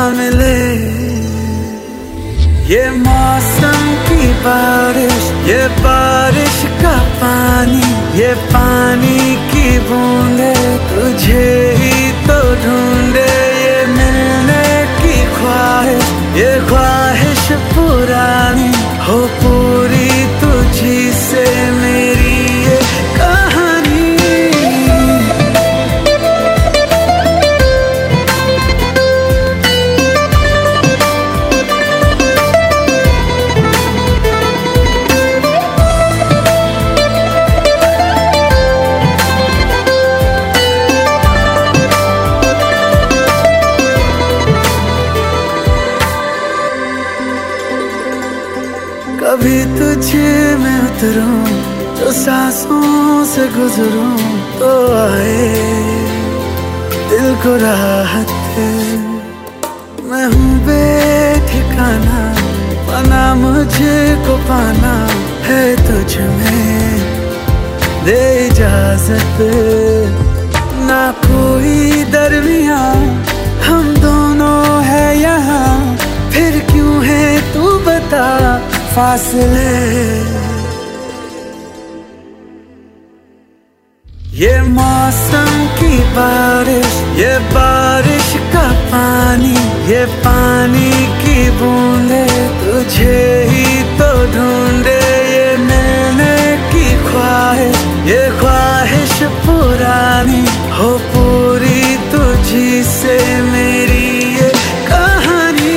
मिले। ये मौसम की बारिश, ये बारिश का पानी, ये पानी की बूंदे तुझे ही तो ढूंढे। ये मिलने की ख्वाहिश, ये ख्वाहिश पुरानी हो पूरी तुझी से मेरी ये कहानी। कभी तुझे में उतरूं तो सांसों से गुजरूं तो आए दिल को राहत। मैं हूँ बेठिकाना, पाना मुझे को पाना है तुझ में, दे इजाजत। ना कोई दरमिया हम दोनों है यहाँ, फिर क्यों है तू बता फासले। ये मौसम की बारिश, ये बारिश का पानी, ये पानी की बूंदे तुझे ही तो ढूंढे। ये मिलने की ख्वाहिश, ये ख्वाहिश पुरानी हो पूरी तुझी से मेरी ये कहानी।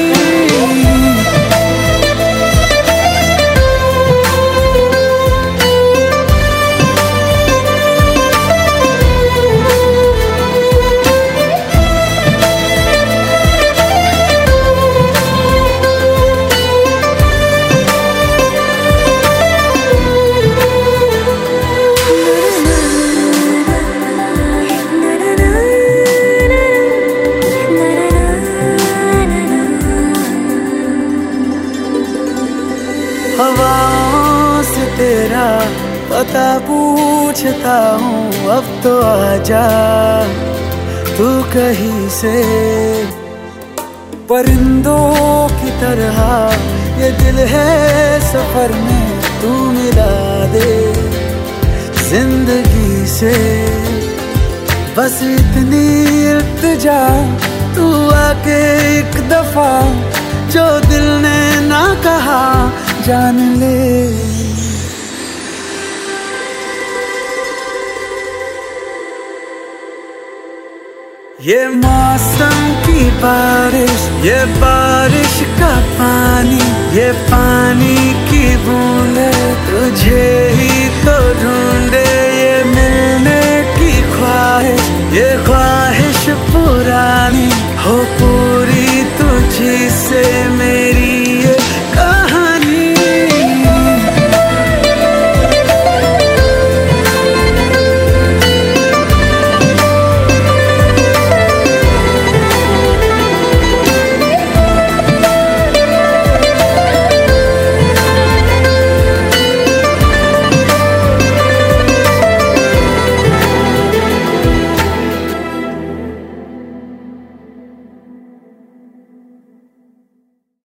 हवाओं से तेरा पता पूछता हूँ, अब तो आजा तू कहीं से। परिंदों की तरह ये दिल है सफर में, तू मिला दे जिंदगी से। बस इतनी इल्तिजा तू आके एक दफा जो दिल ने ना कहा जान ले। ये मौसम की बारिश, ये बारिश का पानी, ये पानी की बूंदे तुझे ही तो ढूंढे। ये मिलने की ख्वाहिश, ये ख्वाहिश पुरानी हो